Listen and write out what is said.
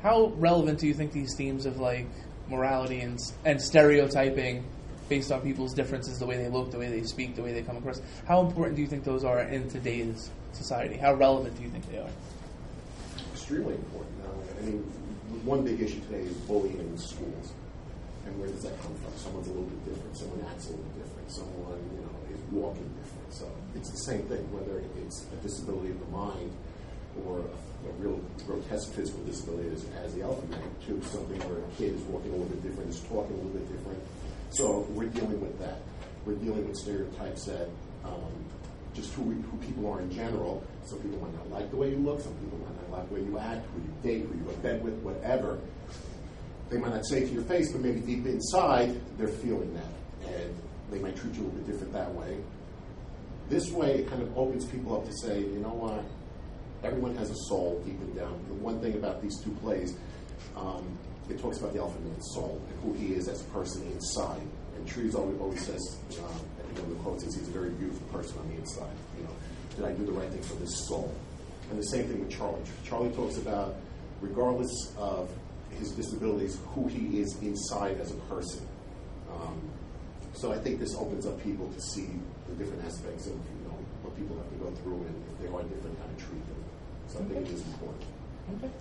How relevant do you think these themes of like morality and stereotyping based on people's differences, the way they look, the way they speak, the way they come across, how important do you think those are in today's society? How relevant do you think they are? Extremely important. I mean, one big issue today is bullying in schools. And where does that come from? Someone's a little bit different. Someone acts a little different. Someone, is walking different. So it's the same thing, whether it's a disability of the mind or a real grotesque physical disability as the alpha man, to something where a kid is walking a little bit different, is talking a little bit different. So we're dealing with that. We're dealing with stereotypes that just who people are in general. Some people might not like the way you look. Some people might not like the way you act, who you date, who you go to bed with, whatever. They might not say it to your face, but maybe deep inside, they're feeling that. And they might treat you a little bit different that way. This way, it kind of opens people up to say, you know what? Everyone has a soul deep and down. The one thing about these two plays, it talks about the alpha man's soul and who he is as a person inside. And Treves always says, I think one of the quotes is, he's a very beautiful person on the inside. Did I do the right thing for this soul? And the same thing with Charlie. Charlie talks about, regardless of his disabilities, who he is inside as a person. So I think this opens up people to see the different aspects of what people have to go through, and if they are different, how to treat them. So I think it is important. Okay.